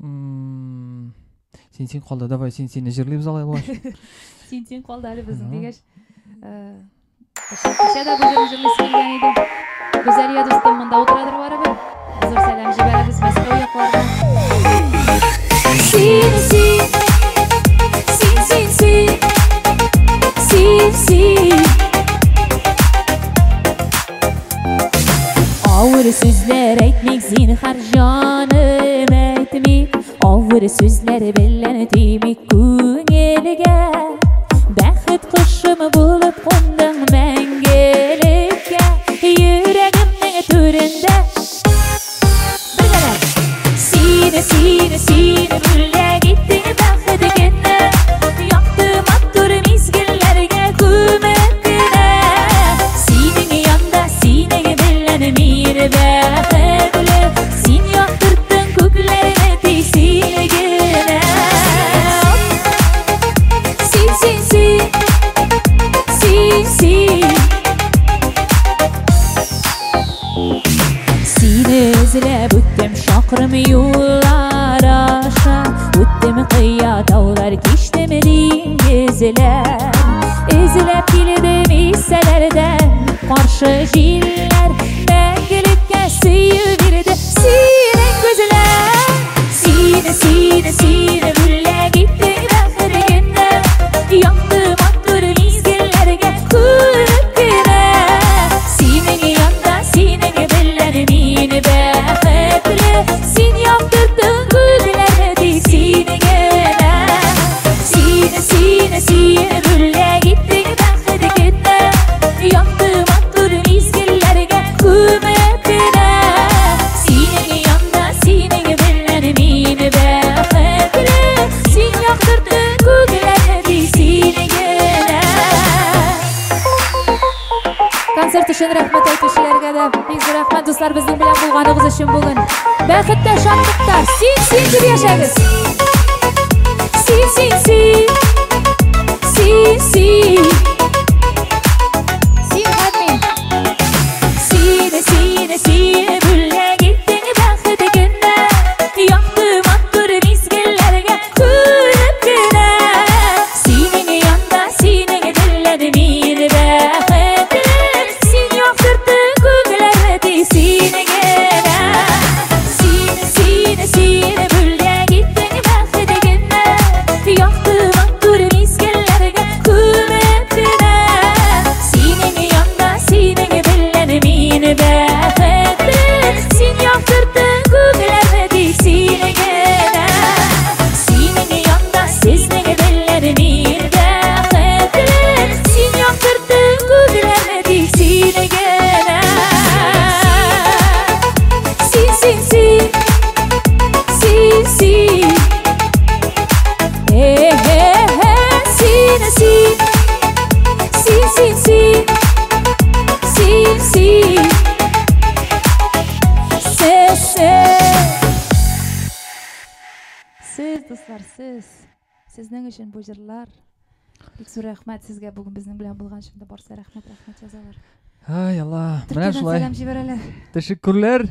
Сен қалда, давай сені жерлейміз алайық. Сен қалда әлі біздің дегеш. Кеше да бұл жерін жерлесі келген еді. Гүзәлия достым мұнда отырадыр бары бір. Зор сәлем жібәрі біз мәске ұяқларға. Ağır sözler etmek zinhar canım etmek. Ağır sözler bilen demek көңелге. Бәхет құшым болып қондың мәңгілікке. Yüreğimнің төрінде Seni бүле кеттің бәхет кені. Яқтым аттыр мезгіллерге көміп кені. Сенің янда сенің білін мейір бәхетлі. Сен яқтырттың көклеріне тесілгені. Seni izlep öttüm şakrım yollar aşa. Öttüm kıyya dağlar geçtim dengizler. İzlep geldim hisselerden karşı jiller. Мәңгілікке сүйіверді сенің көзілер. Seni бүле кеттің бәхет кені. Яқтым аттыр мезгіллерге көміп кені. Сенің янда сенің білін мені бәхетлі. Сен яқтырттың көзілерді тесілгені. Seni бүле кеттің бәхет кені. Яқтым аттыр мезгіллерге көміп кені. Сенің янда сенің білін мені бәхетлі. Сен яқтырттың көзілерді тесілгені. Концерт үшін рахмет айтушыларға да бек рахмет достар, біздің білен болғаныңыз үшін бүгін. Бәхетті шаттықтар, сен деп яшаңыз. Seni бүле кеттің бәхет кені. Яқтым аттыр мезгіллерге көміп кені. Сенің янда сенің білін мейір бәхетлі. Сен яқтырттың көңіллерді тесілгені. Seni бүле кеттің бәхет кені. Яқтым аттыр мезгіллерге көміп кені. Сенің янда сенің білін мейір бәхетлі. Сен яқтырттың көңіллерді тесілгені. Сенің янда сенің білін мейір бәхетлі. Сен яқтырттың көңіллерді тесілгені. Сіз достар, сіздің үшін бұл жырлар. Бек зор рахмет сізге бүгін біздің білен болған шында барса рахмет жазалар. Ай Алла, Түркиядан сәлем жіберелі. Teşekkürler.